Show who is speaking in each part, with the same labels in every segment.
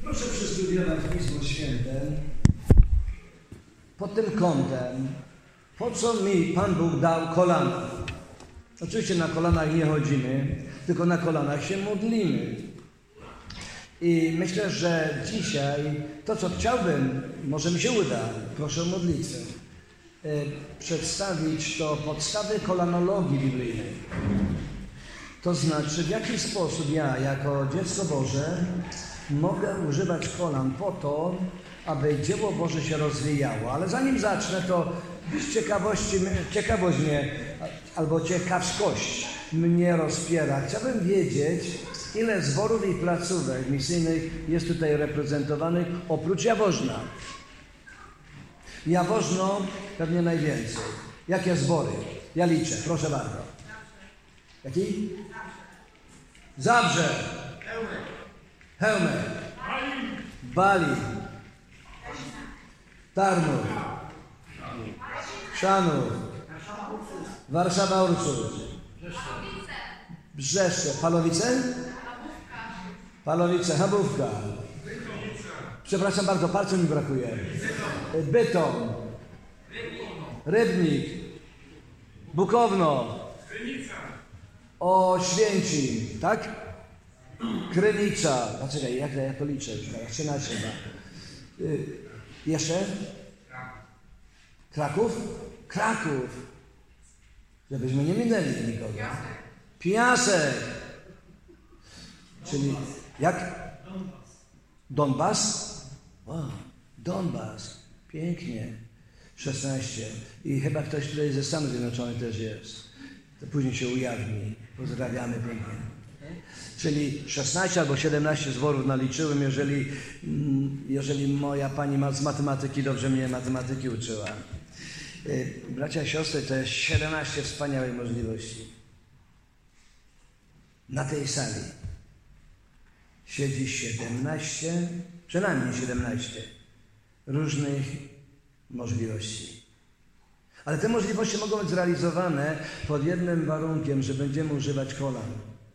Speaker 1: Proszę przestudiować Pismo Święte pod tym kątem, po co mi Pan Bóg dał kolana. Oczywiście na kolanach nie chodzimy, tylko na kolanach się modlimy. I myślę, że dzisiaj to, co chciałbym, może mi się uda, proszę o modlitwę, przedstawić to podstawy kolanologii biblijnej. To znaczy, w jaki sposób ja, jako dziecko Boże, mogę używać kolan po to, aby dzieło Boże się rozwijało. Ale zanim zacznę, to ciekawość mnie, albo ciekawskość mnie rozpiera. Chciałbym wiedzieć, ile zborów i placówek misyjnych jest tutaj reprezentowanych, oprócz Jaworzna. Jaworzno pewnie najwięcej. Jakie zbory? Ja liczę, proszę bardzo. Jaki? Zabrze. Chełmek. Bali. Tarnów. Chrzanów. Warszawa, Ursus. Brzeszcze. Palowice? Palowice. Chabówka. Przepraszam bardzo, palcem mi brakuje. Bytom. Rybnik. Bukowno. Oświęcim, tak? Krynica. Poczekaj, jak ja to liczę już teraz? 13 chyba. Jeszcze? Kraków? Kraków. Żebyśmy nie minęli nikogo. Piasek. Czyli jak? Donbas? Wow, Donbas. Pięknie. 16. I chyba ktoś tutaj ze Stanów Zjednoczonych też jest. To później się ujawni. Pozdrawiamy pięknie. Czyli 16 albo 17 zborów naliczyłem, jeżeli moja pani z matematyki dobrze mnie matematyki uczyła. Bracia i siostry, to jest 17 wspaniałych możliwości. Na tej sali siedzi 17, przynajmniej 17 różnych możliwości. Ale te możliwości mogą być zrealizowane pod jednym warunkiem, że będziemy używać kolan.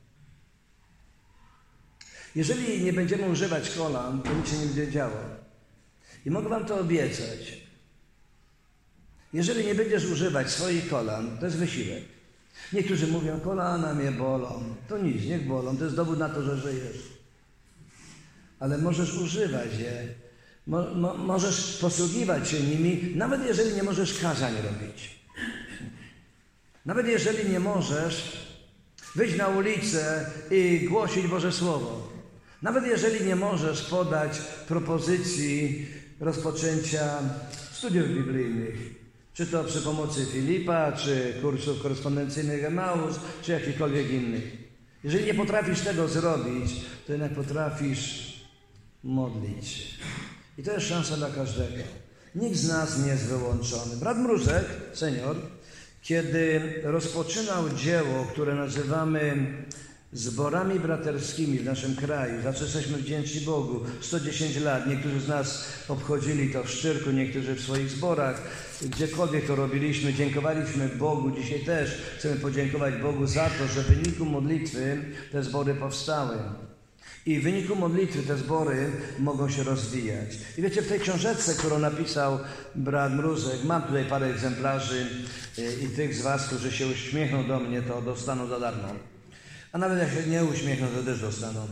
Speaker 1: Jeżeli nie będziemy używać kolan, to nic się nie będzie działo. I mogę wam to obiecać. Jeżeli nie będziesz używać swoich kolan, to jest wysiłek. Niektórzy mówią, kolana mnie bolą. To nic, niech bolą, to jest dowód na to, że żyjesz. Ale możesz używać je. Możesz posługiwać się nimi, nawet jeżeli nie możesz kazań robić. Nawet jeżeli nie możesz wyjść na ulicę i głosić Boże Słowo. Nawet jeżeli nie możesz podać propozycji rozpoczęcia studiów biblijnych, czy to przy pomocy Filipa, czy kursów korespondencyjnych Emaus, czy jakichkolwiek innych. Jeżeli nie potrafisz tego zrobić, to jednak potrafisz modlić się. I to jest szansa dla każdego. Nikt z nas nie jest wyłączony. Brat Mrózek, senior, kiedy rozpoczynał dzieło, które nazywamy zborami braterskimi w naszym kraju, za co jesteśmy wdzięczni Bogu, 110 lat, niektórzy z nas obchodzili to w Szczyrku, niektórzy w swoich zborach, gdziekolwiek to robiliśmy, dziękowaliśmy Bogu, dzisiaj też chcemy podziękować Bogu za to, że w wyniku modlitwy te zbory powstały. I w wyniku modlitwy te zbory mogą się rozwijać. I wiecie, w tej książeczce, którą napisał brat Mrózek, mam tutaj parę egzemplarzy i tych z was, którzy się uśmiechną do mnie, to dostaną za darmo. A nawet jak się nie uśmiechną, to też dostaną.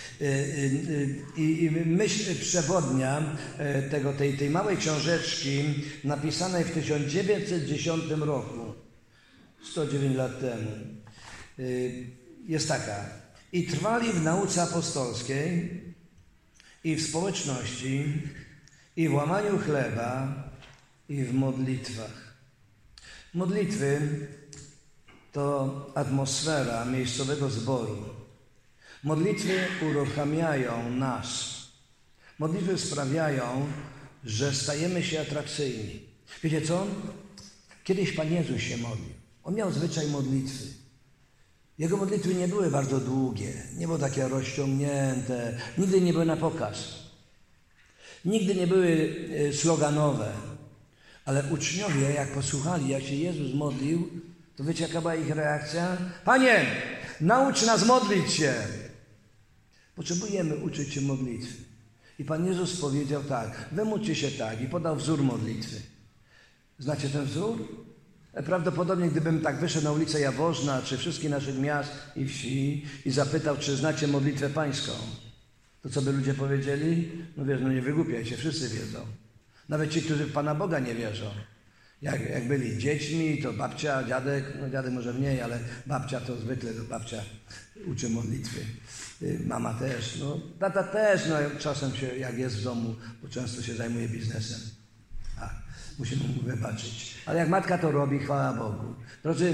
Speaker 1: I myśl przewodnia tej małej książeczki napisanej w 1910 roku, 109 lat temu, jest taka. I trwali w nauce apostolskiej, i w społeczności, i w łamaniu chleba, i w modlitwach. Modlitwy to atmosfera miejscowego zboru. Modlitwy uruchamiają nas. Modlitwy sprawiają, że stajemy się atrakcyjni. Wiecie co? Kiedyś Pan Jezus się modlił. On miał zwyczaj modlitwy. Jego modlitwy nie były bardzo długie, nie były takie rozciągnięte, nigdy nie były na pokaz. Nigdy nie były sloganowe. Ale uczniowie, jak posłuchali, jak się Jezus modlił, to wiecie, jaka była ich reakcja? Panie, naucz nas modlić się. Potrzebujemy uczyć się modlitwy. I Pan Jezus powiedział tak, wy módlcie się tak i podał wzór modlitwy. Znacie ten wzór? Prawdopodobnie gdybym tak wyszedł na ulicę Jaworzna, czy wszystkich naszych miast i wsi i zapytał, czy znacie modlitwę pańską, to co by ludzie powiedzieli? No wiesz, no nie wygłupiaj się, wszyscy wiedzą. Nawet ci, którzy w Pana Boga nie wierzą. Jak byli dziećmi, to babcia, dziadek, no dziadek może mniej, ale babcia to zwykle, to babcia uczy modlitwy. Mama też, no tata też, no czasem się, jak jest w domu, bo często się zajmuje biznesem. Musimy mu wybaczyć. Ale jak matka to robi, chwała Bogu. Drodzy,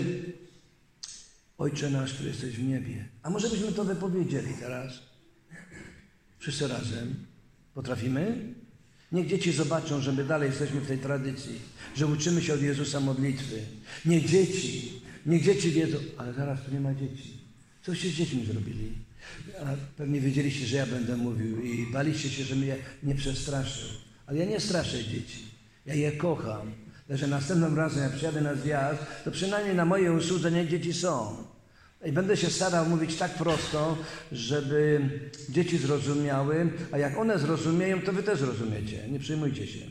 Speaker 1: Ojcze nasz, który jesteś w niebie. A może byśmy to wypowiedzieli teraz? Wszyscy razem. Potrafimy? Niech dzieci zobaczą, że my dalej jesteśmy w tej tradycji, że uczymy się od Jezusa modlitwy. Niech dzieci wiedzą, ale zaraz tu nie ma dzieci. Coście z dziećmi zrobili? A pewnie wiedzieliście, że ja będę mówił i baliście się, że mnie nie przestraszył. Ale ja nie straszę dzieci. Ja je kocham. Także następnym razem, jak przyjadę na zjazd, to przynajmniej na mojej usłudze niech dzieci są. I będę się starał mówić tak prosto, żeby dzieci zrozumiały, a jak one zrozumieją, to wy też zrozumiecie. Nie przejmujcie się.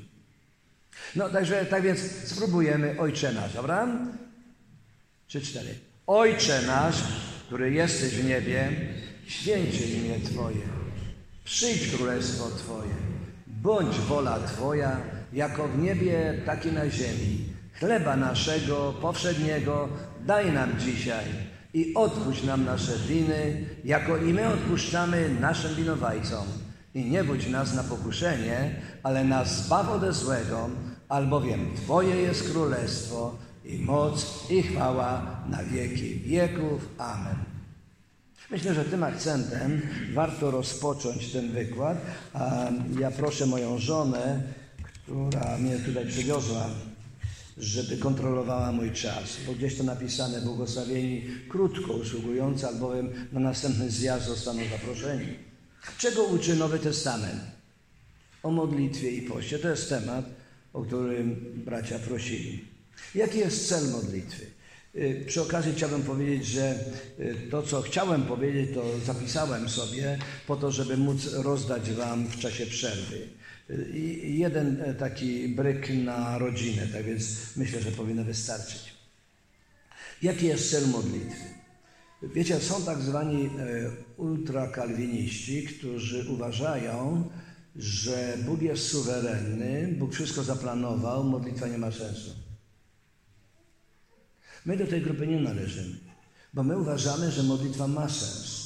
Speaker 1: No, także, tak więc spróbujemy Ojcze nasz, dobra? 3, 4. Ojcze nasz, który jesteś w niebie, święć się imię Twoje. Przyjdź królestwo Twoje. Bądź wola Twoja, jako w niebie, tak i na ziemi. Chleba naszego powszedniego daj nam dzisiaj i odpuść nam nasze winy, jako i my odpuszczamy naszym winowajcom. I nie budź nas na pokuszenie, ale nas zbaw ode złego, albowiem Twoje jest królestwo i moc i chwała na wieki wieków. Amen. Myślę, że tym akcentem warto rozpocząć ten wykład. A ja proszę moją żonę, która mnie tutaj przywiozła, żeby kontrolowała mój czas. Bo gdzieś to napisane, błogosławieni krótko usługujący, albowiem na następny zjazd zostaną zaproszeni. Czego uczy Nowy Testament? O modlitwie i poście. To jest temat, o którym bracia prosili. Jaki jest cel modlitwy? Przy okazji chciałbym powiedzieć, że to, co chciałem powiedzieć, to zapisałem sobie po to, żeby móc rozdać wam w czasie przerwy. I jeden taki bryk na rodzinę, tak więc myślę, że powinno wystarczyć. Jaki jest cel modlitwy? Wiecie, są tak zwani ultrakalwiniści, którzy uważają, że Bóg jest suwerenny, Bóg wszystko zaplanował, modlitwa nie ma sensu. My do tej grupy nie należymy, bo my uważamy, że modlitwa ma sens.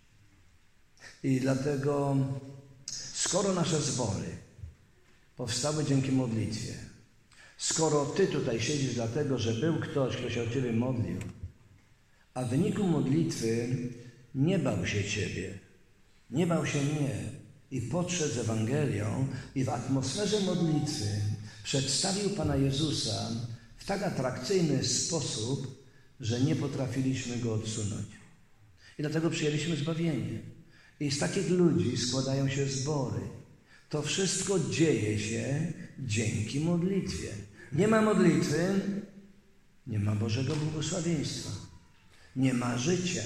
Speaker 1: I dlatego, skoro nasze zbory powstały dzięki modlitwie, skoro Ty tutaj siedzisz dlatego, że był ktoś, kto się o Ciebie modlił, a w wyniku modlitwy nie bał się Ciebie, nie bał się mnie i podszedł z Ewangelią i w atmosferze modlitwy przedstawił Pana Jezusa w tak atrakcyjny sposób, że nie potrafiliśmy Go odsunąć. I dlatego przyjęliśmy zbawienie. I z takich ludzi składają się zbory. To wszystko dzieje się dzięki modlitwie. Nie ma modlitwy, nie ma Bożego błogosławieństwa. Nie ma życia.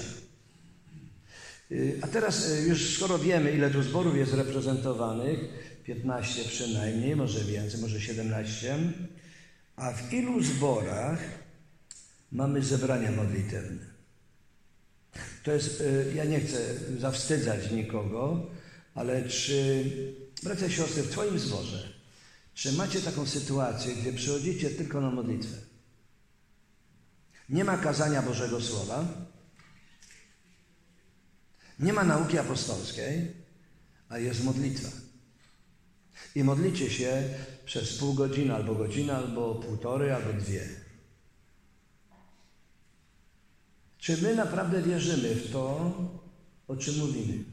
Speaker 1: A teraz już skoro wiemy, ile tu zborów jest reprezentowanych, 15 przynajmniej, może więcej, może 17, a w ilu zborach mamy zebrania modlitewne? To jest, ja nie chcę zawstydzać nikogo, ale czy, bracia i siostry, w Twoim zborze, czy macie taką sytuację, gdzie przychodzicie tylko na modlitwę? Nie ma kazania Bożego Słowa, nie ma nauki apostolskiej, a jest modlitwa. I modlicie się przez pół godziny, albo godzinę, albo półtorej, albo 2. Czy my naprawdę wierzymy w to, o czym mówimy?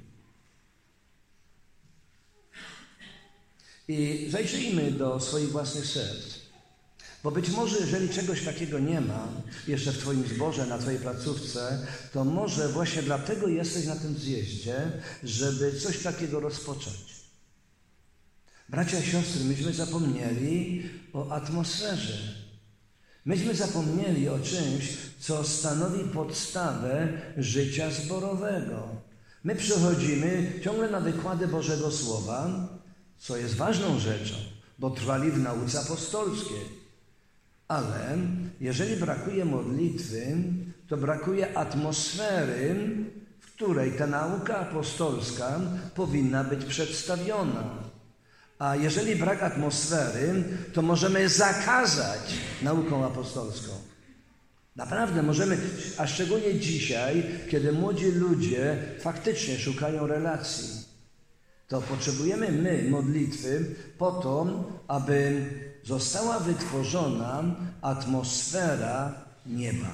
Speaker 1: I zajrzyjmy do swoich własnych serc. Bo być może, jeżeli czegoś takiego nie ma jeszcze w Twoim zborze, na Twojej placówce, to może właśnie dlatego jesteś na tym zjeździe, żeby coś takiego rozpocząć. Bracia i siostry, myśmy zapomnieli o atmosferze. Myśmy zapomnieli o czymś, co stanowi podstawę życia zborowego. My przychodzimy ciągle na wykłady Bożego Słowa, co jest ważną rzeczą, bo trwali w nauce apostolskiej. Ale jeżeli brakuje modlitwy, to brakuje atmosfery, w której ta nauka apostolska powinna być przedstawiona. A jeżeli brak atmosfery, to możemy zakazać nauką apostolską. Naprawdę możemy, a szczególnie dzisiaj, kiedy młodzi ludzie faktycznie szukają relacji, to potrzebujemy my modlitwy po to, aby została wytworzona atmosfera nieba.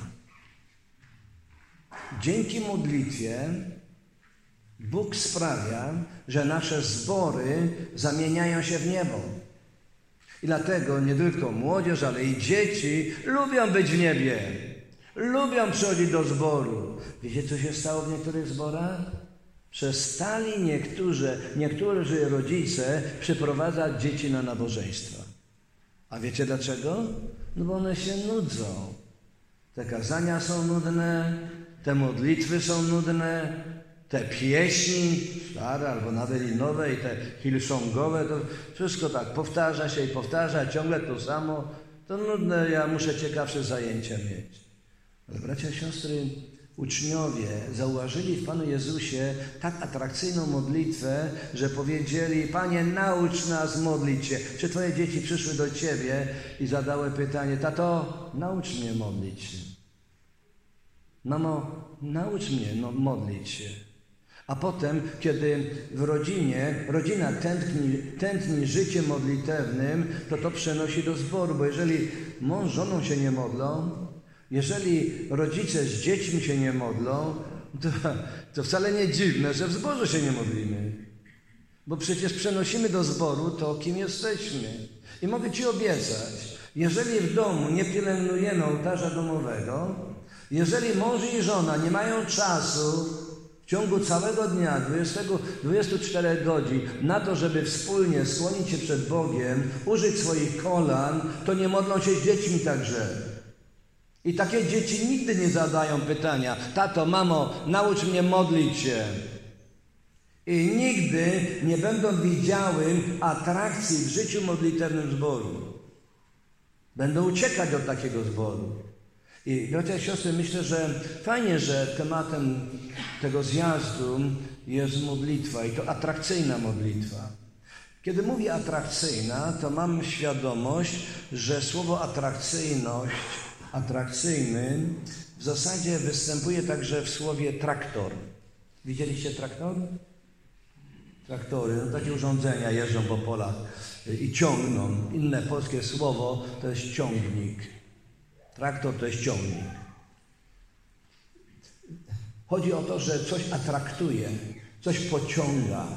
Speaker 1: Dzięki modlitwie Bóg sprawia, że nasze zbory zamieniają się w niebo. I dlatego nie tylko młodzież, ale i dzieci lubią być w niebie. Lubią przychodzić do zboru. Wiecie, co się stało w niektórych zborach? Przestali niektórzy rodzice przyprowadzać dzieci na nabożeństwa. A wiecie dlaczego? No bo one się nudzą. Te kazania są nudne, te modlitwy są nudne, te pieśni, stare albo nawet i nowe, i te hillsongowe, to wszystko tak powtarza się i powtarza, ciągle to samo. To nudne, ja muszę ciekawsze zajęcia mieć. Ale bracia i siostry, uczniowie zauważyli w Panu Jezusie tak atrakcyjną modlitwę, że powiedzieli: Panie, naucz nas modlić się. Czy Twoje dzieci przyszły do Ciebie i zadały pytanie: tato, naucz mnie modlić się. Mamo, naucz mnie modlić się. A potem, kiedy w rodzina tętni życiem modlitewnym, to przenosi do zboru, bo jeżeli mąż z żoną się nie modlą, jeżeli rodzice z dziećmi się nie modlą, to wcale nie dziwne, że w zborze się nie modlimy. Bo przecież przenosimy do zboru to, kim jesteśmy. I mogę Ci obiecać, jeżeli w domu nie pielęgnujemy ołtarza domowego, jeżeli mąż i żona nie mają czasu w ciągu całego dnia, 24 godzin, na to, żeby wspólnie skłonić się przed Bogiem, użyć swoich kolan, to nie modlą się z dziećmi także. I takie dzieci nigdy nie zadają pytania: tato, mamo, naucz mnie modlić się. I nigdy nie będą widziały atrakcji w życiu modlitewnym zboru. Będą uciekać od takiego zboru. I bracia i siostry, myślę, że fajnie, że tematem tego zjazdu jest modlitwa i to atrakcyjna modlitwa. Kiedy mówię atrakcyjna, to mam świadomość, że słowo atrakcyjny w zasadzie występuje także w słowie traktor. Widzieliście traktor? Traktory, takie urządzenia jeżdżą po polach i ciągną. Inne polskie słowo to jest ciągnik. Traktor to jest ciągnik. Chodzi o to, że coś atraktuje, coś pociąga.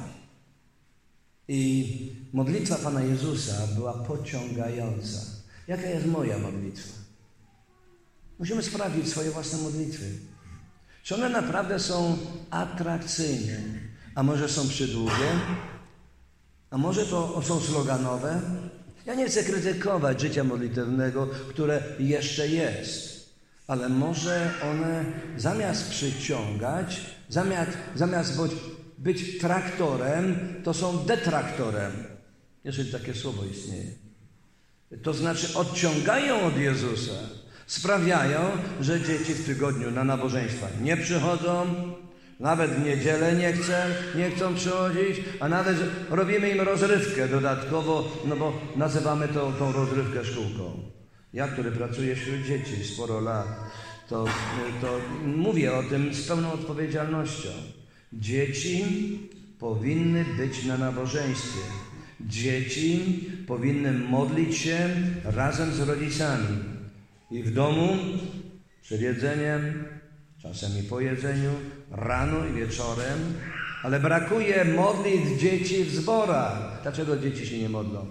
Speaker 1: I modlitwa Pana Jezusa była pociągająca. Jaka jest moja modlitwa? Musimy sprawdzić swoje własne modlitwy. Czy one naprawdę są atrakcyjne? A może są przydługie? A może to są sloganowe? Ja nie chcę krytykować życia modlitewnego, które jeszcze jest. Ale może one zamiast przyciągać, zamiast być traktorem, to są detraktorem. Jeżeli takie słowo istnieje. To znaczy odciągają od Jezusa. Sprawiają, że dzieci w tygodniu na nabożeństwa nie przychodzą, nawet w niedzielę nie chcą przychodzić, a nawet robimy im rozrywkę dodatkowo, no bo nazywamy tą rozrywkę szkółką. Ja, który pracuję wśród dzieci sporo lat, to mówię o tym z pełną odpowiedzialnością. Dzieci powinny być na nabożeństwie. Dzieci powinny modlić się razem z rodzicami. I w domu, przed jedzeniem, czasem i po jedzeniu, rano i wieczorem, ale brakuje modlitw dzieci w zborach. Dlaczego dzieci się nie modlą?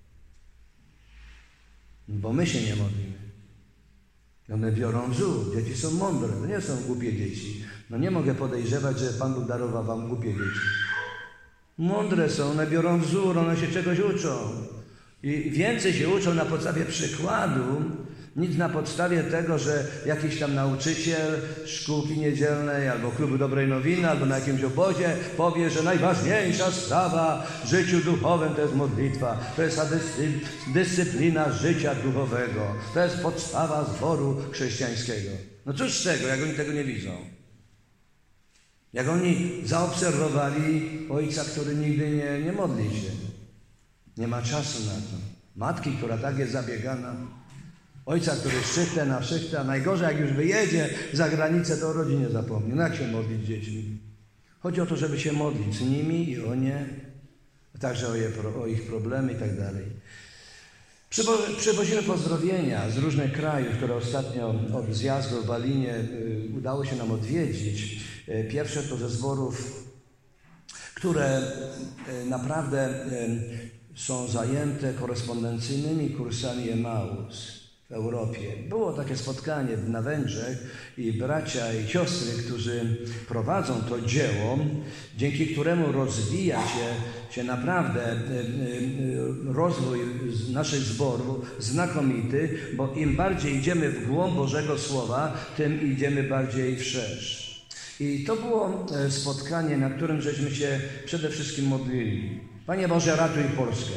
Speaker 1: Bo my się nie modlimy. One biorą wzór. Dzieci są mądre, to nie są głupie dzieci. No nie mogę podejrzewać, że Pan Bóg darował wam głupie dzieci. Mądre są, one biorą wzór, one się czegoś uczą. I więcej się uczą na podstawie przykładu, Nic na podstawie tego, że jakiś tam nauczyciel szkółki niedzielnej albo klubu Dobrej Nowiny albo na jakimś obozie powie, że najważniejsza sprawa w życiu duchowym to jest modlitwa. To jest ta dyscyplina życia duchowego. To jest podstawa zboru chrześcijańskiego. No cóż z tego, jak oni tego nie widzą? Jak oni zaobserwowali ojca, który nigdy nie modli się. Nie ma czasu na to. Matki, która tak jest zabiegana. Ojca, który szychtę na szychtę, a najgorzej jak już wyjedzie za granicę, to o rodzinie zapomni. No jak się modlić z dziećmi? Chodzi o to, żeby się modlić z nimi i o nie, a także o ich problemy i tak dalej. Przywozimy pozdrowienia z różnych krajów, które ostatnio od zjazdu w Balinie udało się nam odwiedzić. Pierwsze to ze zborów, które naprawdę są zajęte korespondencyjnymi kursami Emaus w Europie. Było takie spotkanie na Węgrzech i bracia i siostry, którzy prowadzą to dzieło, dzięki któremu rozwija się naprawdę rozwój naszych zborów znakomity, bo im bardziej idziemy w głąb Bożego Słowa, tym idziemy bardziej wszerz. I to było spotkanie, na którym żeśmy się przede wszystkim modlili. Panie Boże, ratuj Polskę.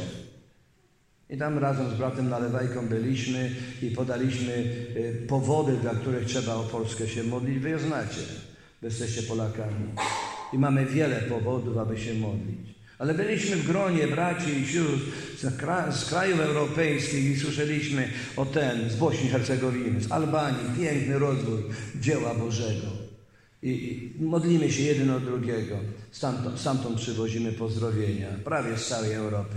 Speaker 1: I tam razem z bratem Nalewajką byliśmy i podaliśmy powody, dla których trzeba o Polskę się modlić. Wy je znacie, wy jesteście Polakami. I mamy wiele powodów, aby się modlić. Ale byliśmy w gronie braci i sióstr z krajów europejskich i słyszeliśmy z Bośni i Hercegowiny, z Albanii, piękny rozwój dzieła Bożego. I modlimy się jeden od drugiego. Stamtąd przywozimy pozdrowienia, prawie z całej Europy.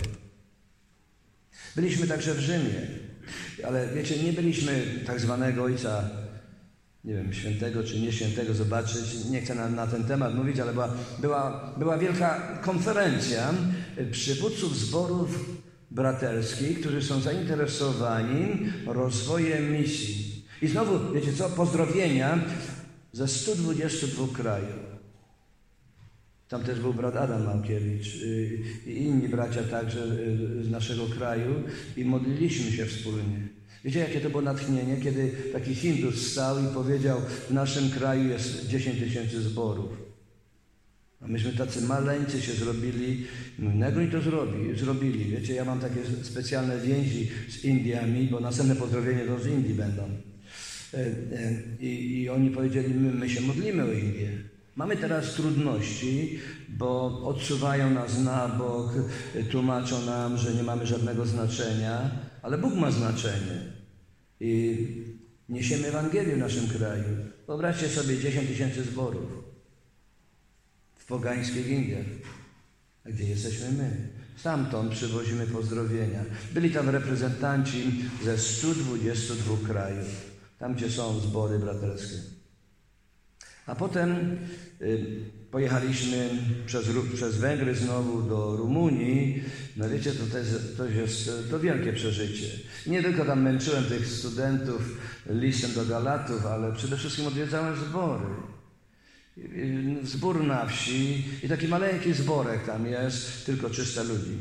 Speaker 1: Byliśmy także w Rzymie, ale wiecie, nie byliśmy tak zwanego ojca, nie wiem, świętego czy nieświętego zobaczyć. Nie chcę na ten temat mówić, ale była wielka konferencja przywódców zborów braterskich, którzy są zainteresowani rozwojem misji. I znowu, wiecie co, pozdrowienia ze 122 krajów. Tam też był brat Adam Małkiewicz i inni bracia także z naszego kraju i modliliśmy się wspólnie. Wiecie, jakie to było natchnienie, kiedy taki Hindus stał i powiedział, w naszym kraju jest 10 000 zborów. A myśmy tacy maleńcy się zrobili, jak oni to zrobili. Wiecie, ja mam takie specjalne więzi z Indiami, bo następne pozdrowienie to z Indii będą. I oni powiedzieli, my się modlimy o Indię. Mamy teraz trudności, bo odsuwają nas na bok, tłumaczą nam, że nie mamy żadnego znaczenia, ale Bóg ma znaczenie. I niesiemy Ewangelię w naszym kraju. Wyobraźcie sobie 10 000 zborów w pogańskich Indiach. A gdzie jesteśmy my? Stamtąd przywozimy pozdrowienia. Byli tam reprezentanci ze 122 krajów. Tam, gdzie są zbory braterskie. A potem pojechaliśmy przez Węgry znowu do Rumunii. No wiecie, to wielkie przeżycie. Nie tylko tam męczyłem tych studentów listem do Galatów, ale przede wszystkim odwiedzałem zbory. Zbór na wsi i taki maleńki zborek tam jest, tylko 300 ludzi.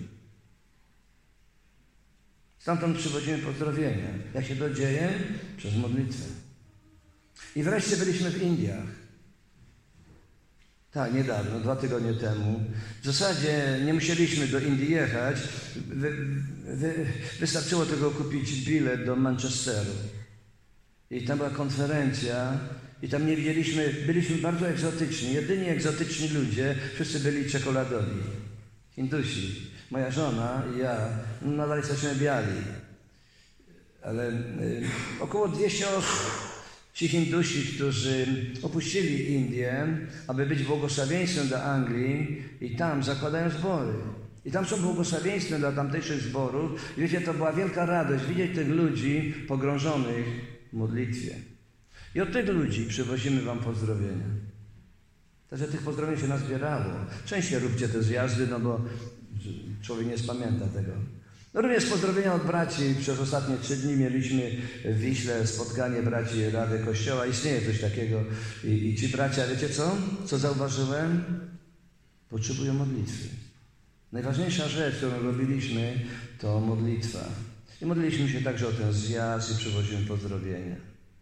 Speaker 1: Stamtąd przywozimy pozdrowienia. Jak się to dzieje? Przez modlitwę. I wreszcie byliśmy w Indiach. Tak, niedawno, 2 tygodnie temu. W zasadzie nie musieliśmy do Indii jechać. Wystarczyło tylko kupić bilet do Manchesteru. I tam była konferencja i tam nie widzieliśmy, byliśmy bardzo egzotyczni. Jedyni egzotyczni ludzie, wszyscy byli czekoladowi. Hindusi. Moja żona i ja nadal jesteśmy biali. Ale około 200 osób. Ci Hindusi, którzy opuścili Indię, aby być błogosławieństwem dla Anglii i tam zakładają zbory. I tam są błogosławieństwem dla tamtejszych zborów. I wiecie, to była wielka radość widzieć tych ludzi pogrążonych w modlitwie. I od tych ludzi przywozimy wam pozdrowienia. Także tych pozdrowień się nazbierało. Częściej róbcie te zjazdy, no bo człowiek nie spamięta tego. No również pozdrowienia od braci. Przez ostatnie 3 dni mieliśmy w Wiśle spotkanie braci Rady Kościoła. Istnieje coś takiego. I ci bracia, wiecie co? Co zauważyłem? Potrzebują modlitwy. Najważniejsza rzecz, którą robiliśmy, to modlitwa. I modliliśmy się także o ten zjazd i przywozimy pozdrowienia.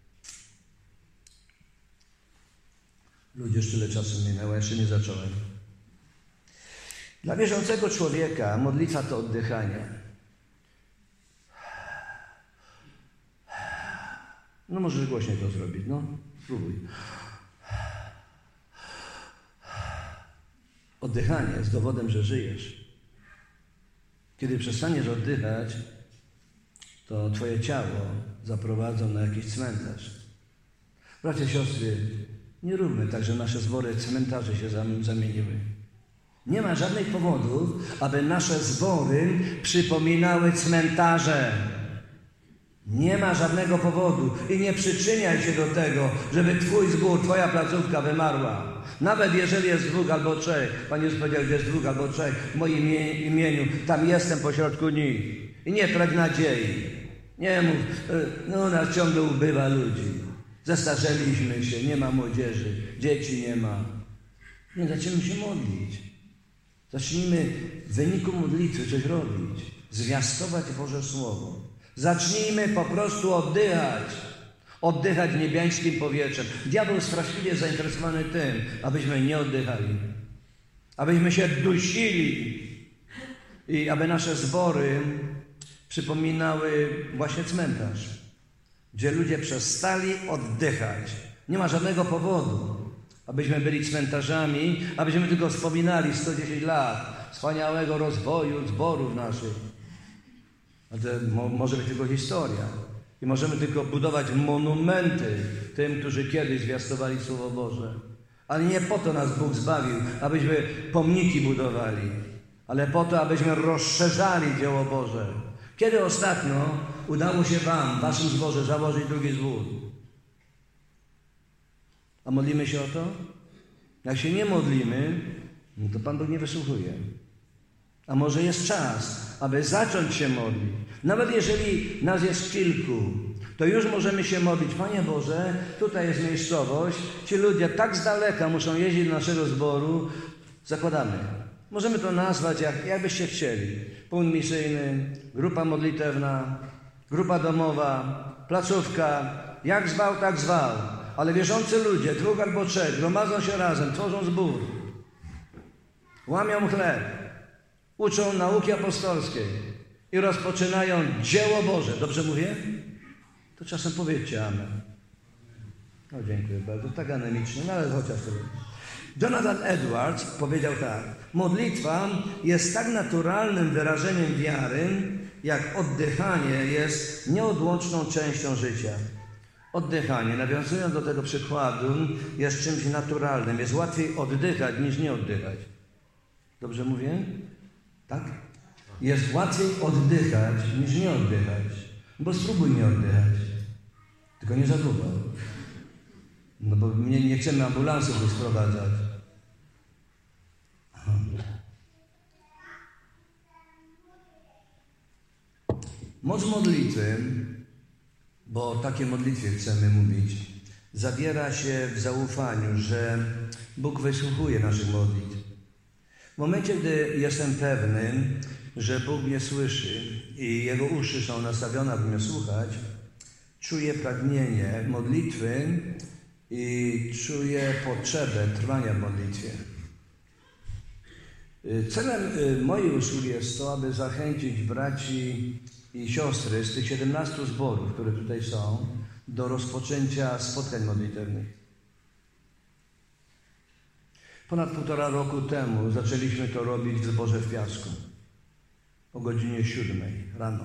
Speaker 1: Ludzie, już tyle czasu minęło, jeszcze nie zacząłem. Dla wierzącego człowieka modlitwa to oddychanie. No możesz głośniej to zrobić, no spróbuj. Oddychanie jest dowodem, że żyjesz. Kiedy przestaniesz oddychać, to twoje ciało zaprowadzą na jakiś cmentarz. Bracia, siostry, nie róbmy tak, że nasze zbory cmentarzy się zamieniły. Nie ma żadnych powodów, aby nasze zbory przypominały cmentarze. Nie ma żadnego powodu i nie przyczyniaj się do tego, żeby twój zbór, twoja placówka wymarła. Nawet jeżeli jest 2 albo 3, Pan Jezus powiedział, że jest 2 albo 3 w moim imieniu, tam jestem pośrodku nich. I nie trać nadziei. Nie mów, no nas ciągle ubywa ludzi. Zestarzeliśmy się, nie ma młodzieży, dzieci nie ma. Nie, zaczniemy się modlić. Zacznijmy w wyniku modlitwy coś robić. Zwiastować Boże Słowo. Zacznijmy po prostu oddychać. Oddychać niebiańskim powietrzem. Diabeł jest straszliwie zainteresowany tym, abyśmy nie oddychali. Abyśmy się dusili. I aby nasze zbory przypominały właśnie cmentarz, gdzie ludzie przestali oddychać. Nie ma żadnego powodu, abyśmy byli cmentarzami, abyśmy tylko wspominali 110 lat wspaniałego rozwoju zborów naszych. A to może być tylko historia. I możemy tylko budować monumenty tym, którzy kiedyś zwiastowali Słowo Boże. Ale nie po to nas Bóg zbawił, abyśmy pomniki budowali, ale po to, abyśmy rozszerzali dzieło Boże. Kiedy ostatnio udało się wam, w waszym zborze, założyć drugi zbór? A modlimy się o to? Jak się nie modlimy, no to Pan Bóg nie wysłuchuje. A może jest czas, aby zacząć się modlić. Nawet jeżeli nas jest kilku, to już możemy się modlić. Panie Boże, tutaj jest miejscowość, ci ludzie tak z daleka muszą jeździć do naszego zboru. Zakładamy. Możemy to nazwać jakbyście chcieli. Punkt misyjny, grupa modlitewna, grupa domowa, placówka. Jak zwał, tak zwał. Ale wierzący ludzie, 2 albo 3, gromadzą się razem, tworzą zbór. Łamią chleb. Uczą nauki apostolskiej i rozpoczynają dzieło Boże. Dobrze mówię? To czasem powiedzcie amen. No dziękuję bardzo. Tak anemicznie, no ale chociaż to. Jonathan Edwards powiedział tak. Modlitwa jest tak naturalnym wyrażeniem wiary, jak oddychanie jest nieodłączną częścią życia. Oddychanie, nawiązując do tego przykładu, jest czymś naturalnym. Jest łatwiej oddychać niż nie oddychać. Dobrze mówię? Tak? Jest łatwiej oddychać niż nie oddychać. Bo spróbuj nie oddychać. Tylko nie za długo. No bo nie chcemy ambulansów tu sprowadzać. Moc modlitwy, bo o takiej modlitwie chcemy mówić, zawiera się w zaufaniu, że Bóg wysłuchuje naszych modlitw. W momencie, gdy jestem pewny, że Bóg mnie słyszy i Jego uszy są nastawione, aby mnie słuchać, czuję pragnienie modlitwy i czuję potrzebę trwania w modlitwie. Celem mojej usługi jest to, aby zachęcić braci i siostry z tych 17 zborów, które tutaj są, do rozpoczęcia spotkań modlitewnych. Ponad 1,5 roku temu zaczęliśmy to robić w zborze w Piasku o godzinie 7 rano.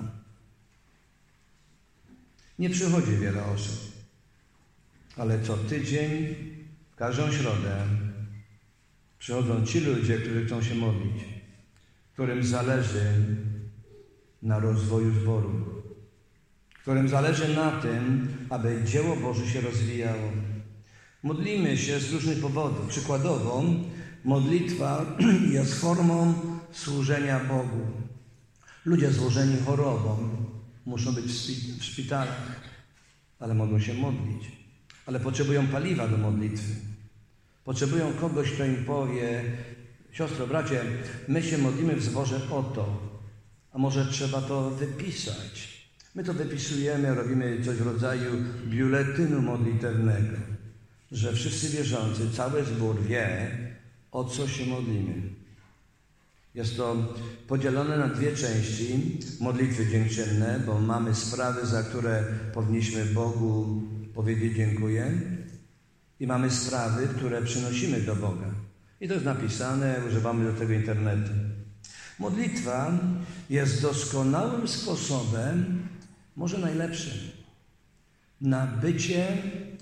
Speaker 1: Nie przychodzi wiele osób, ale co tydzień, w każdą środę przychodzą ci ludzie, którzy chcą się modlić, którym zależy na rozwoju zboru, którym zależy na tym, aby dzieło Boże się rozwijało. Modlimy się z różnych powodów. Przykładowo, modlitwa jest formą służenia Bogu. Ludzie złożeni chorobą muszą być w szpitalach, ale mogą się modlić. Ale potrzebują paliwa do modlitwy. Potrzebują kogoś, kto im powie: siostro, bracie, my się modlimy w zborze o to, a może trzeba to wypisać. My to wypisujemy, robimy coś w rodzaju biuletynu modlitewnego, że wszyscy wierzący, cały zbór wie, o co się modlimy. Jest to podzielone na dwie części. Modlitwy dziękczynne, bo mamy sprawy, za które powinniśmy Bogu powiedzieć dziękuję. I mamy sprawy, które przynosimy do Boga. I to jest napisane, używamy do tego internetu. Modlitwa jest doskonałym sposobem, może najlepszym, na bycie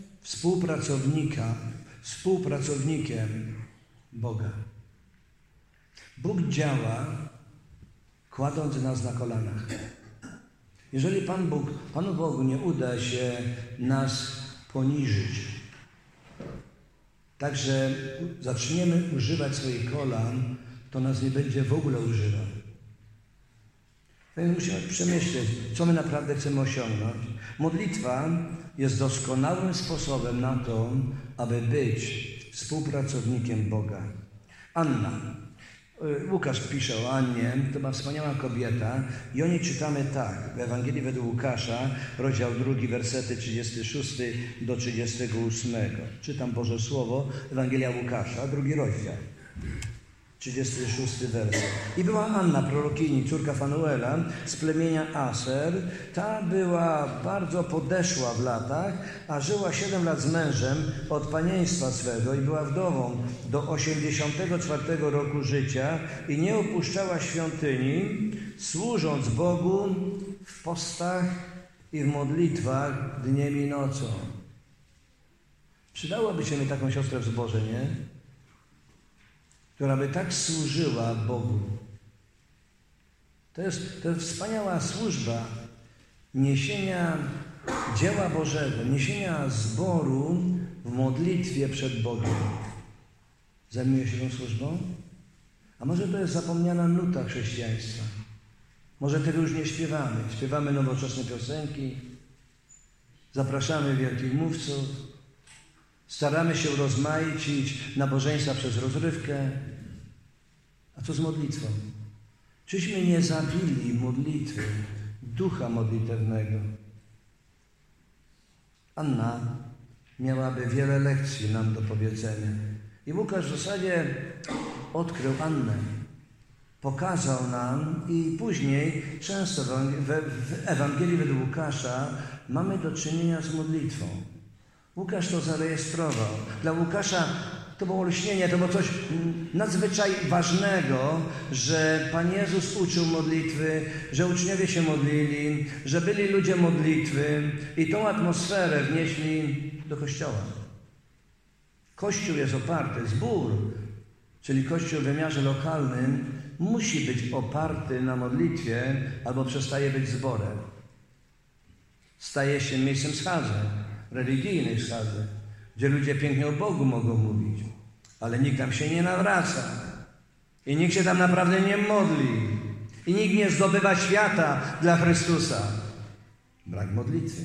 Speaker 1: współpracownikiem Boga. Bóg działa, kładąc nas na kolanach. Jeżeli Panu Bogu nie uda się nas poniżyć, także zaczniemy używać swoich kolan, to nas nie będzie w ogóle używał. Więc musimy przemyśleć, co my naprawdę chcemy osiągnąć. Modlitwa jest doskonałym sposobem na to, aby być współpracownikiem Boga. Anna. Łukasz pisze o Annie, to była wspaniała kobieta i o niej czytamy tak, w Ewangelii według Łukasza, rozdział 2, wersety 36 do 38. Czytam Boże Słowo, Ewangelia Łukasza, 2 rozdział, 36 werset. I była Anna, prorokini, córka Fanuela, z plemienia Aser. Ta była bardzo podeszła w latach, a żyła 7 lat z mężem od panieństwa swego i była wdową do 84 roku życia i nie opuszczała świątyni, służąc Bogu w postach i w modlitwach dniem i nocą. Przydałoby się mieć taką siostrę w zborze, nie? Która by tak służyła Bogu. To jest wspaniała służba niesienia dzieła Bożego, niesienia zboru w modlitwie przed Bogiem. Zajmuje się tą służbą? A może to jest zapomniana nuta chrześcijaństwa? Może tego już nie śpiewamy. Śpiewamy nowoczesne piosenki, zapraszamy wielkich mówców, staramy się urozmaicić nabożeństwa przez rozrywkę. A co z modlitwą? Czyśmy nie zabili modlitwy, ducha modlitewnego? Anna miałaby wiele lekcji nam do powiedzenia. I Łukasz w zasadzie odkrył Annę. Pokazał nam i później często w Ewangelii według Łukasza mamy do czynienia z modlitwą. Łukasz to zarejestrował. Dla Łukasza to było olśnienie, to było coś nadzwyczaj ważnego, że Pan Jezus uczył modlitwy, że uczniowie się modlili, że byli ludzie modlitwy i tą atmosferę wnieśli do Kościoła. Kościół jest oparty, zbór, czyli Kościół w wymiarze lokalnym, musi być oparty na modlitwie albo przestaje być zborem. Staje się miejscem schadzek, religijnych schadzek, gdzie ludzie pięknie o Bogu mogą mówić, ale nikt tam się nie nawraca i nikt się tam naprawdę nie modli i nikt nie zdobywa świata dla Chrystusa. Brak modlitwy.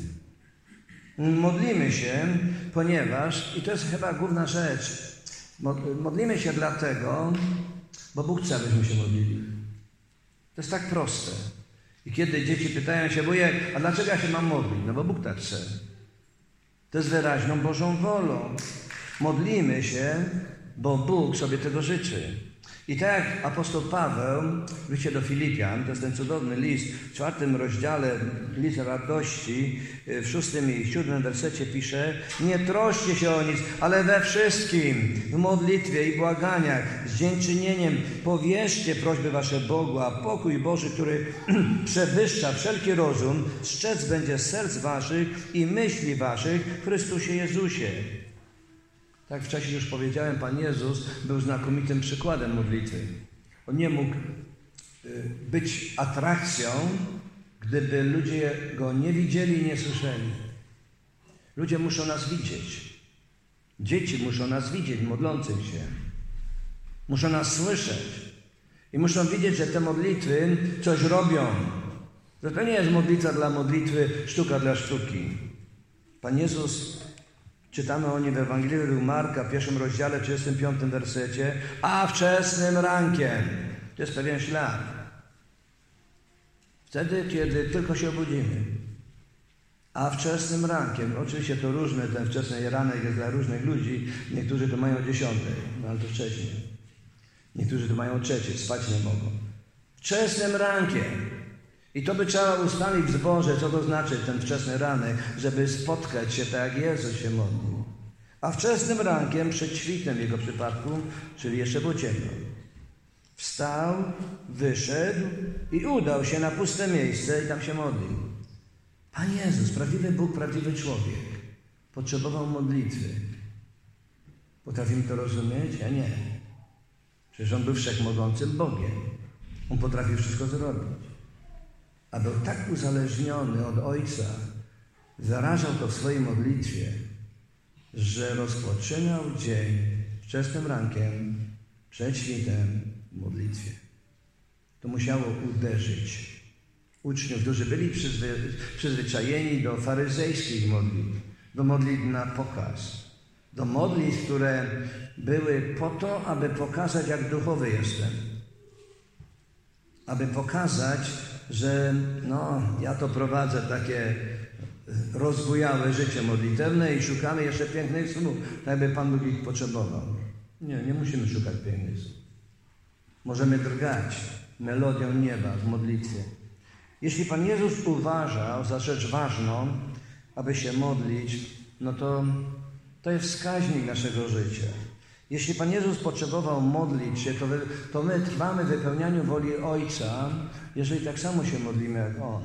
Speaker 1: Modlimy się, ponieważ, i to jest chyba główna rzecz, modlimy się dlatego, bo Bóg chce, abyśmy się modlili. To jest tak proste. I kiedy dzieci pytają się, wujek, a dlaczego ja się mam modlić? No bo Bóg tak chce. To jest wyraźną Bożą wolą. Modlimy się, bo Bóg sobie tego życzy. I tak jak apostoł Paweł w liście do Filipian, to jest ten cudowny list, w 4 rozdziale, list radości, w 6 i 7 wersecie pisze: nie troszcie się o nic, ale we wszystkim, w modlitwie i błaganiach, z dziękczynieniem powierzcie prośby wasze Bogu, a pokój Boży, który przewyższa wszelki rozum, strzec będzie serc waszych i myśli waszych w Chrystusie Jezusie. Tak wcześniej już powiedziałem, Pan Jezus był znakomitym przykładem modlitwy. On nie mógł być atrakcją, gdyby ludzie Go nie widzieli i nie słyszeli. Ludzie muszą nas widzieć. Dzieci muszą nas widzieć, modlących się. Muszą nas słyszeć. I muszą widzieć, że te modlitwy coś robią. To nie jest modlitwa dla modlitwy, sztuka dla sztuki. Pan Jezus, czytamy o nim w Ewangelii według Marka, w 1 rozdziale, 35 wersecie, a wczesnym rankiem, to jest pewien ślad, Wtedy, kiedy tylko się obudzimy. A wczesnym rankiem, oczywiście to różne, ten wczesny ranek jest dla różnych ludzi, niektórzy to mają o 10, no ale to wcześniej. Niektórzy to mają o 3, spać nie mogą. Wczesnym rankiem. I to by trzeba ustalić w zborze, co to znaczy ten wczesny ranek, żeby spotkać się tak jak Jezus się modlił. A wczesnym rankiem, przed świtem w jego przypadku, czyli jeszcze było ciemno, wstał, wyszedł i udał się na puste miejsce i tam się modlił. Pan Jezus, prawdziwy Bóg, prawdziwy człowiek, potrzebował modlitwy. Potrafimy to rozumieć? Ja nie. Przecież On był wszechmogącym Bogiem. On potrafił wszystko zrobić. A był tak uzależniony od Ojca, wyrażał to w swojej modlitwie, że rozpoczynał dzień wczesnym rankiem, przed świtem w modlitwie. To musiało uderzyć uczniów, którzy byli przyzwyczajeni do faryzejskich modlitw, do modlitw na pokaz, do modlitw, które były po to, aby pokazać, jak duchowy jestem. Aby pokazać, że ja to prowadzę takie rozbujałe życie modlitewne i szukamy jeszcze pięknych słów, tak by Pan Bóg ich potrzebował. Nie musimy szukać pięknych słów. Możemy drgać melodią nieba w modlitwie. Jeśli Pan Jezus uważał za rzecz ważną, aby się modlić, to jest wskaźnik naszego życia. Jeśli Pan Jezus potrzebował modlić się, to my trwamy w wypełnianiu woli Ojca, jeżeli tak samo się modlimy jak On.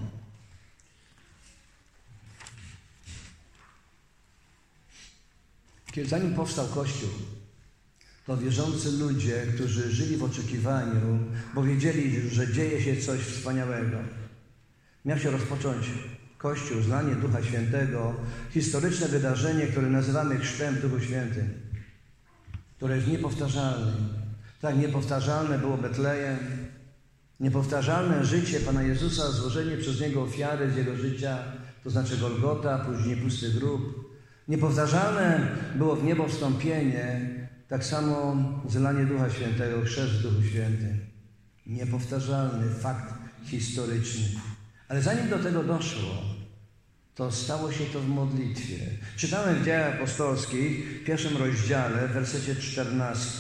Speaker 1: Zanim powstał Kościół, to wierzący ludzie, którzy żyli w oczekiwaniu, bo wiedzieli, że dzieje się coś wspaniałego. Miał się rozpocząć Kościół, zlanie Ducha Świętego, historyczne wydarzenie, które nazywamy chrztem w Duchu Świętym, które jest niepowtarzalne. Tak niepowtarzalne było Betlejem, niepowtarzalne życie Pana Jezusa, złożenie przez Niego ofiary z Jego życia, to znaczy Golgota, później pusty grób. Niepowtarzalne było w niebo wstąpienie, tak samo zlanie Ducha Świętego, chrzest w Duchu Świętym. Niepowtarzalny fakt historyczny. Ale zanim do tego doszło, to stało się to w modlitwie. Czytamy w Dziejach Apostolskich, w 1 rozdziale, w wersecie 14.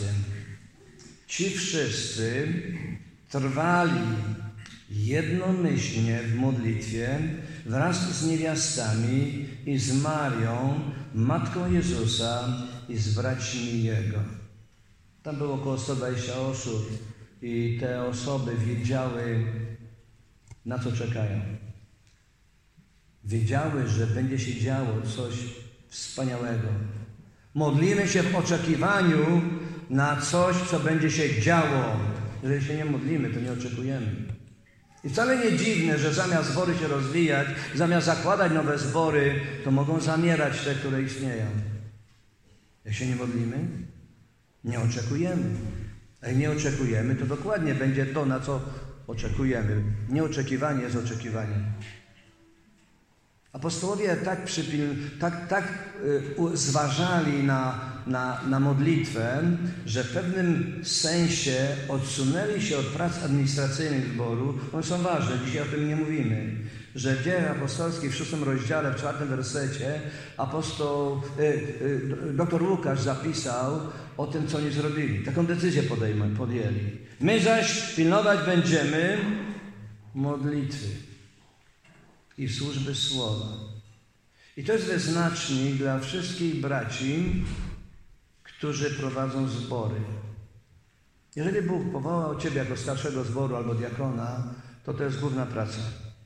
Speaker 1: Ci wszyscy trwali jednomyślnie w modlitwie wraz z niewiastami i z Marią, matką Jezusa i z braćmi Jego. Tam było około 120 osób i te osoby wiedziały, na co czekają. Wiedziały, że będzie się działo coś wspaniałego. Modlimy się w oczekiwaniu na coś, co będzie się działo. Jeżeli się nie modlimy, to nie oczekujemy. I wcale nie dziwne, że zamiast zbory się rozwijać, zamiast zakładać nowe zbory, to mogą zamierać te, które istnieją. Jak się nie modlimy, nie oczekujemy. A jak nie oczekujemy, to dokładnie będzie to, na co oczekujemy. Nieoczekiwanie jest oczekiwaniem. Apostołowie tak zważali na modlitwę, że w pewnym sensie odsunęli się od prac administracyjnych zboru. One są ważne, dzisiaj o tym nie mówimy. Że w Dziejach Apostolskich w 6 rozdziale, w 4 wersecie doktor Łukasz zapisał o tym, co oni zrobili. Taką decyzję podjęli. My zaś pilnować będziemy modlitwy i służby słowa. I to jest wyznacznik dla wszystkich braci, którzy prowadzą zbory. Jeżeli Bóg powołał Ciebie jako starszego zboru albo diakona, to jest główna praca.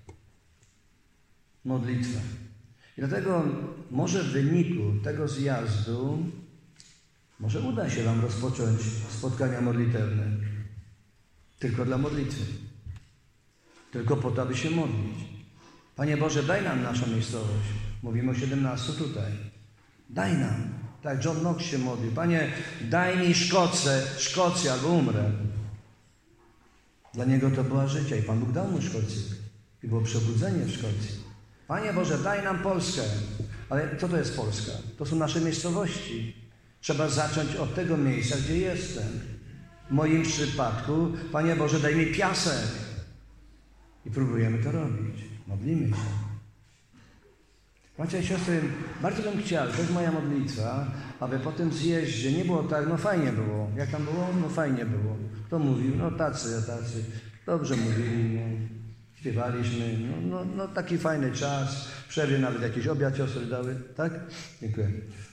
Speaker 1: Modlitwa. I dlatego może w wyniku tego zjazdu może uda się Wam rozpocząć spotkania modlitewne. Tylko dla modlitwy. Tylko po to, aby się modlić. Panie Boże, daj nam naszą miejscowość. Mówimy o 17 tutaj. Daj nam. Tak, John Knox się modlił. Panie, daj mi Szkocję, albo umrę. Dla niego to była życie i Pan Bóg dał mu Szkocję. I było przebudzenie w Szkocji. Panie Boże, daj nam Polskę. Ale co to jest Polska? To są nasze miejscowości. Trzeba zacząć od tego miejsca, gdzie jestem. W moim przypadku, Panie Boże, daj mi Piasek. I próbujemy to robić. Modlimy się. Bracia i siostry, bardzo bym chciał, to jest moja modlitwa, aby po tym zjeździe nie było tak, no fajnie było. Jak tam było? No fajnie było. Kto mówił? No tacy. Dobrze mówili, no. Śpiewaliśmy. No taki fajny czas. W przerwie nawet jakiś obiad siostry dały. Tak? Dziękuję.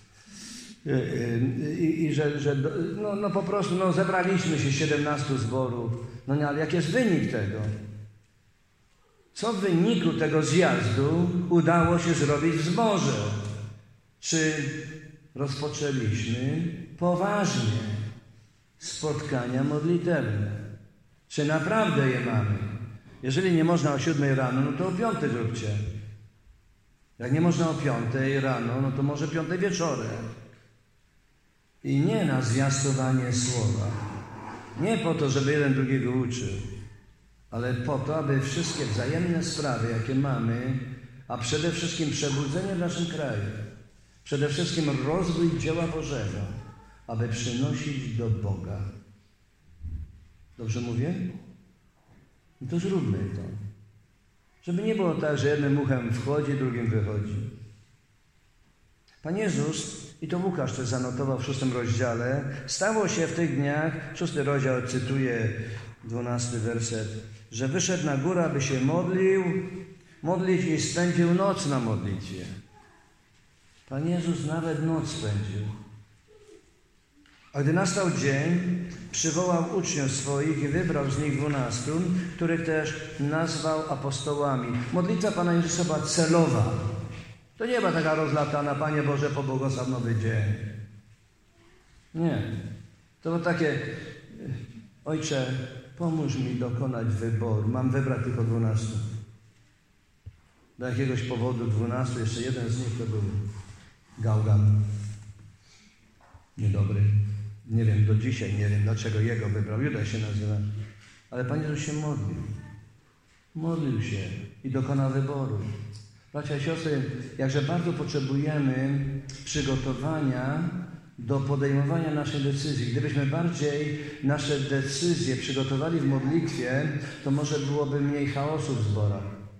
Speaker 1: I że po prostu zebraliśmy się 17 zborów. No nie, ale jaki jest wynik tego? Co w wyniku tego zjazdu udało się zrobić w zborze? Czy rozpoczęliśmy poważnie spotkania modlitewne? Czy naprawdę je mamy? Jeżeli nie można o 7 rano, no to o 5 zróbcie. Jak nie można o 5 rano, no to może 5 wieczorem. I nie na zwiastowanie słowa. Nie po to, żeby jeden drugiego uczył, ale po to, aby wszystkie wzajemne sprawy, jakie mamy, a przede wszystkim przebudzenie w naszym kraju, przede wszystkim rozwój dzieła Bożego, aby przynosić do Boga. Dobrze mówię? I to zróbmy to. Żeby nie było tak, że jednym uchem wchodzi, drugim wychodzi. Pan Jezus, i to Łukasz też zanotował w 6 rozdziale, stało się w tych dniach, 6 rozdział, cytuję 12 werset, że wyszedł na górę, aby się modlić i spędził noc na modlitwie. Pan Jezus nawet noc spędził. A gdy nastał dzień, przywołał uczniów swoich i wybrał z nich 12, których też nazwał apostołami. Modlitwa Pana Jezusa była celowa. To nie była taka rozlatana, Panie Boże, pobłogosław nowy dzień. Nie. To było takie, Ojcze, pomóż mi dokonać wyboru. Mam wybrać tylko 12. Do jakiegoś powodu 12, jeszcze jeden z nich to był Gałgan. Niedobry. Nie wiem, do dzisiaj nie wiem, dlaczego jego wybrał. Judasz się nazywa. Ale Pan Jezus się modlił. Modlił się i dokonał wyboru. Bracia i siostry, jakże bardzo potrzebujemy przygotowania do podejmowania naszej decyzji. Gdybyśmy bardziej nasze decyzje przygotowali w modlitwie, to może byłoby mniej chaosu w zborach.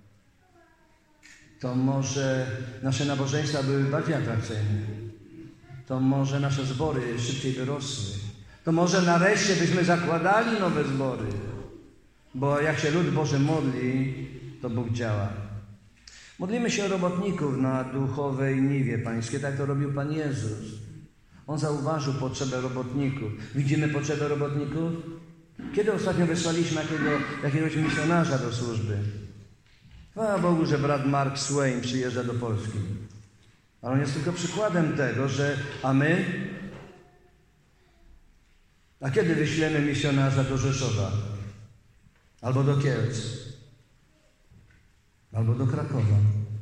Speaker 1: To może nasze nabożeństwa byłyby bardziej atrakcyjne. To może nasze zbory szybciej wyrosły. To może nareszcie byśmy zakładali nowe zbory. Bo jak się lud Boży modli, to Bóg działa. Modlimy się o robotników na duchowej niwie pańskiej, tak to robił Pan Jezus. On zauważył potrzebę robotników. Widzimy potrzebę robotników? Kiedy ostatnio wysłaliśmy jakiegoś misjonarza do służby? Chwała Bogu, że brat Mark Swain przyjeżdża do Polski. Ale on jest tylko przykładem tego, że a kiedy wyślemy misjonarza do Rzeszowa? Albo do Kielc? Albo do Krakowa?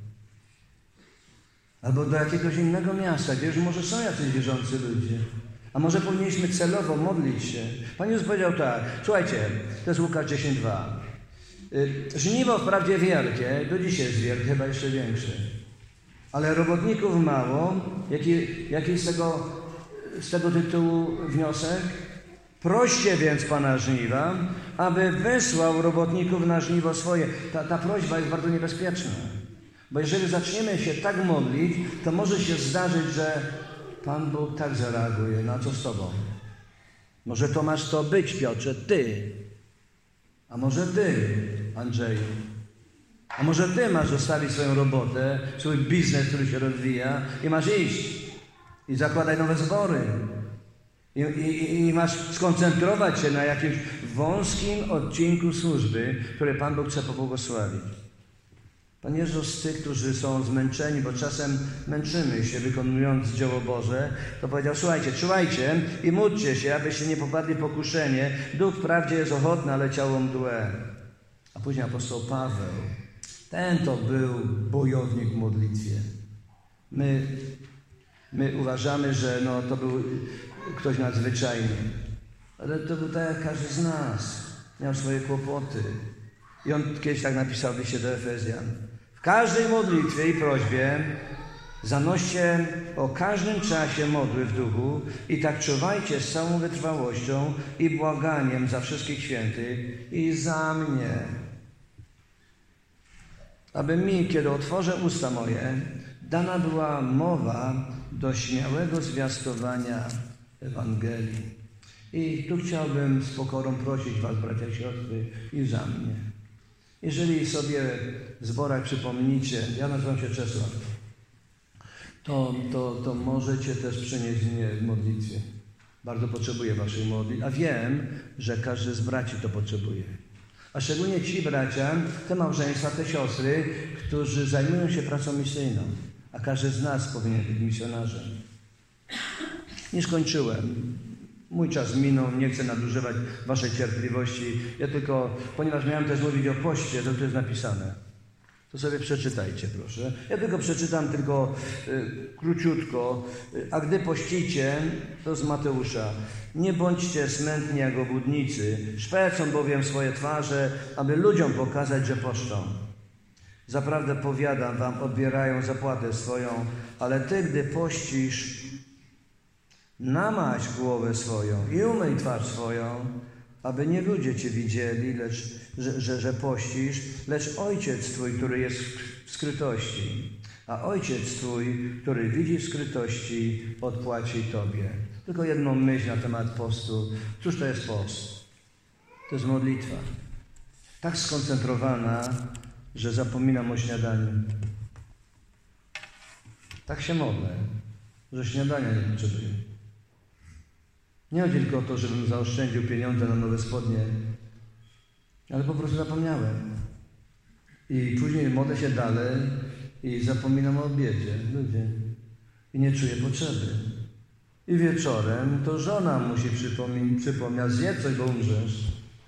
Speaker 1: Albo do jakiegoś innego miasta, gdzie już może są jacyś wierzący ludzie. A może powinniśmy celowo modlić się? Pan Jezus powiedział tak, słuchajcie, to jest Łukasz 10:2. Żniwo wprawdzie wielkie, do dzisiaj jest wielkie, chyba jeszcze większe. Ale robotników mało. Jaki jest z tego tytułu wniosek? Proście więc Pana żniwa, aby wysłał robotników na żniwo swoje. Ta prośba jest bardzo niebezpieczna. Bo jeżeli zaczniemy się tak modlić, to może się zdarzyć, że Pan Bóg tak zareaguje. No a co z Tobą? Może to masz to być, Piotrze, Ty. A może Ty, Andrzeju. A może Ty masz zostawić swoją robotę, swój biznes, który się rozwija i masz iść. I zakładać nowe zbory. I masz skoncentrować się na jakimś wąskim odcinku służby, który Pan Bóg chce pobłogosławić. Pan Jezus z tych, którzy są zmęczeni, bo czasem męczymy się wykonując dzieło Boże, to powiedział, słuchajcie, czuwajcie i módlcie się, abyście nie popadli w pokuszenie. Duch wprawdzie jest ochotny, ale ciało mdłe. A później apostoł Paweł, ten to był bojownik w modlitwie. My uważamy, że to był ktoś nadzwyczajny. Ale to był tak jak każdy z nas. Miał swoje kłopoty. I on kiedyś tak napisał w liście do Efezjan. W każdej modlitwie i prośbie zanoście o każdym czasie modły w duchu i tak czuwajcie z całą wytrwałością i błaganiem za wszystkich świętych i za mnie. aby mi, kiedy otworzę usta moje, dana była mowa do śmiałego zwiastowania Ewangelii. I tu chciałbym z pokorą prosić was, bracia i siostry, i za mnie. Jeżeli sobie w zborach przypomnicie, ja nazywam się Czesław, to możecie też przynieść mnie w modlitwie. Bardzo potrzebuję waszej modlitwy, a wiem, że każdy z braci to potrzebuje. A szczególnie ci bracia, te małżeństwa, te siostry, którzy zajmują się pracą misyjną, a każdy z nas powinien być misjonarzem. Nie skończyłem. Mój czas minął, nie chcę nadużywać waszej cierpliwości. Ja tylko, ponieważ miałem też mówić o poście, to jest napisane. To sobie przeczytajcie, proszę. Ja tylko przeczytam króciutko. A gdy pościcie, to z Mateusza. Nie bądźcie smętni jak obłudnicy, szpecą bowiem swoje twarze, aby ludziom pokazać, że poszczą. Zaprawdę powiadam wam, odbierają zapłatę swoją, ale ty, gdy pościsz, namaź głowę swoją i umyj twarz swoją, aby nie ludzie cię widzieli, że pościsz, lecz Ojciec Twój, który jest w skrytości. A Ojciec Twój, który widzi w skrytości, odpłaci Tobie. Tylko jedną myśl na temat postu. Cóż to jest post? To jest modlitwa. Tak skoncentrowana, że zapominam o śniadaniu. Tak się modlę, że śniadania nie potrzebuję. Nie chodzi tylko o to, żebym zaoszczędził pieniądze na nowe spodnie, ale po prostu zapomniałem. I później modlę się dalej i zapominam o obiedzie. Ludzie. I nie czuję potrzeby. I wieczorem to żona musi przypomnieć, zjedz coś, bo umrzesz.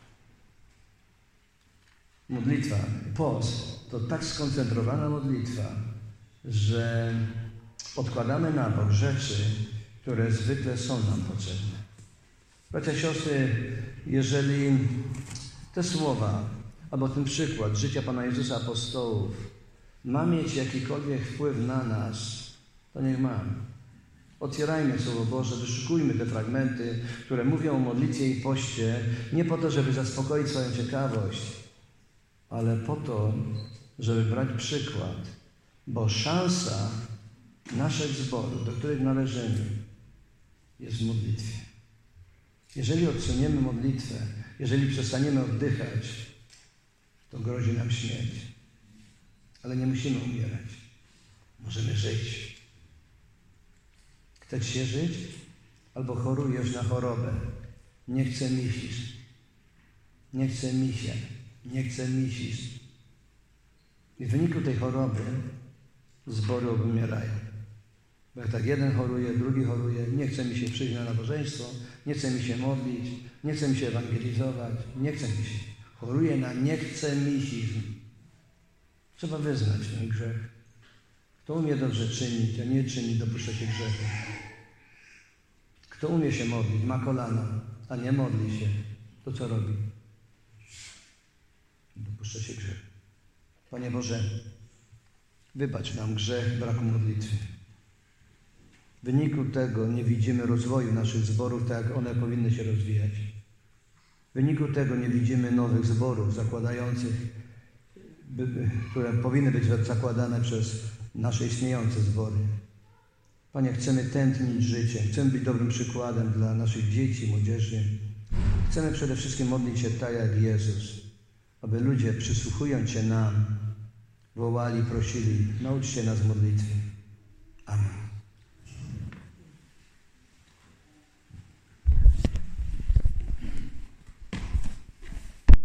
Speaker 1: Modlitwa, post, to tak skoncentrowana modlitwa, że odkładamy na bok rzeczy, które zwykle są nam potrzebne. Bracia, siostry, jeżeli te słowa, albo ten przykład życia Pana Jezusa apostołów ma mieć jakikolwiek wpływ na nas, to niech ma. Otwierajmy Słowo Boże, wyszukujmy te fragmenty, które mówią o modlitwie i poście, nie po to, żeby zaspokoić swoją ciekawość, ale po to, żeby brać przykład, bo szansa naszych zborów, do których należymy, jest w modlitwie. Jeżeli odsuniemy modlitwę, jeżeli przestaniemy oddychać, to grozi nam śmierć. Ale nie musimy umierać. Możemy żyć. Chcesz się żyć? Albo chorujesz na chorobę. Nie chcę misisz. Nie chcę misia. Nie chcę misisz. I w wyniku tej choroby zbory obumierają. Bo jak tak jeden choruje, drugi choruje, nie chce mi się przyjść na nabożeństwo, nie chce mi się modlić, nie chce mi się ewangelizować, nie chce mi się. Choruje na nie chce misizm. Trzeba wyznać ten grzech. Kto umie dobrze czynić, a nie czyni, dopuszcza się grzechu. Kto umie się modlić, ma kolana, a nie modli się, to co robi? Dopuszcza się grzechu. Panie Boże, wybacz nam grzech braku modlitwy. W wyniku tego nie widzimy rozwoju naszych zborów tak, jak one powinny się rozwijać. W wyniku tego nie widzimy nowych zborów zakładających, które powinny być zakładane przez nasze istniejące zbory. Panie, chcemy tętnić życie, chcemy być dobrym przykładem dla naszych dzieci, młodzieży. Chcemy przede wszystkim modlić się tak jak Jezus, aby ludzie, przysłuchując się nam, wołali, prosili, naucz się nas modlitwy. Amen.